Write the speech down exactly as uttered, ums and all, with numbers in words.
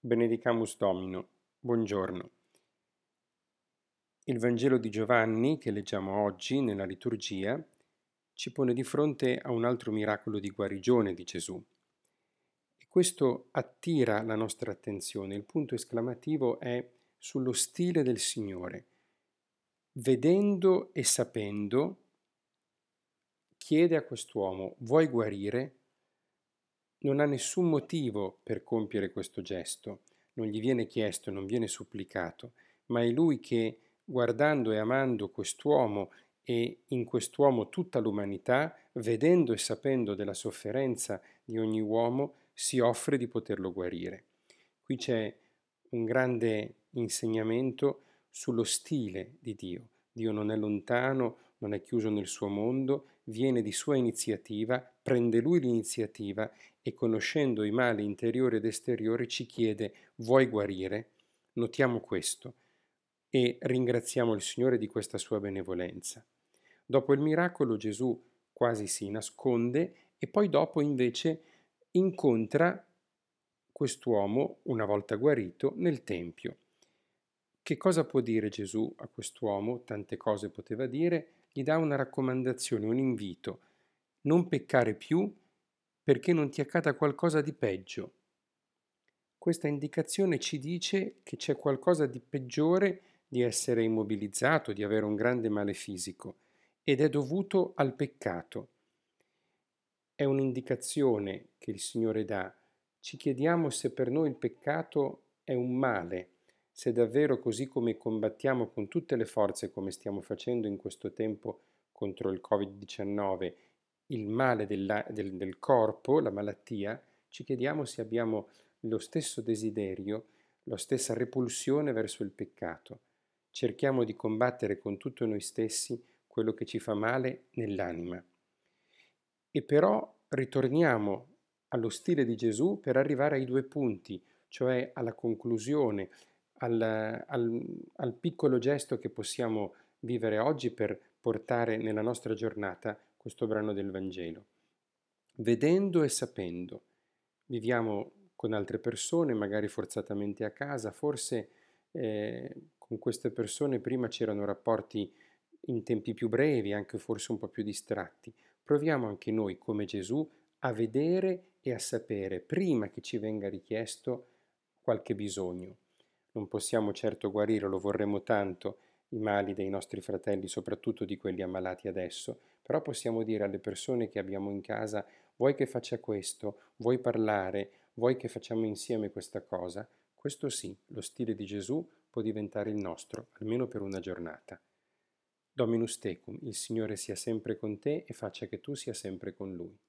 Benedicamus Domino, buongiorno. Il Vangelo di Giovanni, che leggiamo oggi nella liturgia, ci pone di fronte a un altro miracolo di guarigione di Gesù. E questo attira la nostra attenzione. Il punto esclamativo è sullo stile del Signore. Vedendo e sapendo, chiede a quest'uomo: vuoi guarire? Non ha nessun motivo per compiere questo gesto, non gli viene chiesto, non viene supplicato, ma è lui che, guardando e amando quest'uomo e in quest'uomo tutta l'umanità, vedendo e sapendo della sofferenza di ogni uomo, si offre di poterlo guarire. Qui c'è un grande insegnamento sullo stile di Dio. Dio non è lontano, non è chiuso nel suo mondo, viene di sua iniziativa, prende lui l'iniziativa e conoscendo i mali interiori ed esteriori ci chiede: vuoi guarire? Notiamo questo e ringraziamo il Signore di questa sua benevolenza. Dopo il miracolo Gesù quasi si nasconde e poi dopo invece incontra quest'uomo, una volta guarito, nel Tempio. Che cosa può dire Gesù a quest'uomo? Tante cose poteva dire, gli dà una raccomandazione, un invito: non peccare più perché non ti accada qualcosa di peggio. Questa indicazione ci dice che c'è qualcosa di peggiore di essere immobilizzato, di avere un grande male fisico, ed è dovuto al peccato. È un'indicazione che il Signore dà. Ci chiediamo se per noi il peccato è un male, se davvero, così come combattiamo con tutte le forze, come stiamo facendo in questo tempo contro il covid diciannove, il male della, del, del corpo, la malattia, ci chiediamo se abbiamo lo stesso desiderio, la stessa repulsione verso il peccato. Cerchiamo di combattere con tutto noi stessi quello che ci fa male nell'anima. E però ritorniamo allo stile di Gesù per arrivare ai due punti, cioè alla conclusione, al, al, al piccolo gesto che possiamo vivere oggi per portare nella nostra giornata questo brano del Vangelo. Vedendo e sapendo, viviamo con altre persone, magari forzatamente a casa, forse eh, con queste persone prima c'erano rapporti in tempi più brevi, anche forse un po' più distratti. Proviamo anche noi, come Gesù, a vedere e a sapere, prima che ci venga richiesto qualche bisogno. Non possiamo certo guarire, lo vorremmo tanto, i mali dei nostri fratelli, soprattutto di quelli ammalati adesso, però possiamo dire alle persone che abbiamo in casa: vuoi che faccia questo? Vuoi parlare? Vuoi che facciamo insieme questa cosa? Questo sì, lo stile di Gesù può diventare il nostro, almeno per una giornata. Dominus tecum, il Signore sia sempre con te e faccia che tu sia sempre con Lui.